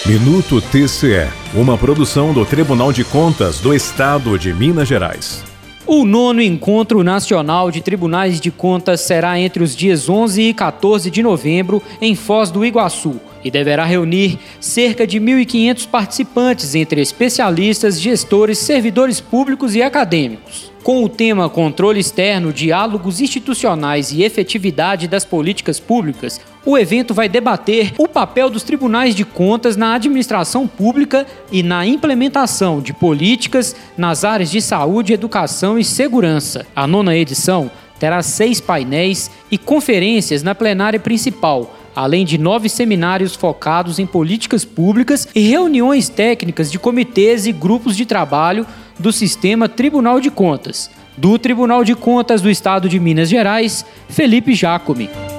Minuto TCE, uma produção do Tribunal de Contas do Estado de Minas Gerais. O 9º Encontro Nacional de Tribunais de Contas será entre os dias 11 e 14 de novembro em Foz do Iguaçu e deverá reunir cerca de 1.500 participantes entre especialistas, gestores, servidores públicos e acadêmicos. Com o tema Controle Externo, Diálogos Institucionais e Efetividade das Políticas Públicas, o evento vai debater o papel dos tribunais de contas na administração pública e na implementação de políticas nas áreas de saúde, educação e segurança. A 9ª edição terá 6 painéis e conferências na plenária principal, além de 9 seminários focados em políticas públicas e reuniões técnicas de comitês e grupos de trabalho do Sistema Tribunal de Contas. Do Tribunal de Contas do Estado de Minas Gerais, Felipe Jacome.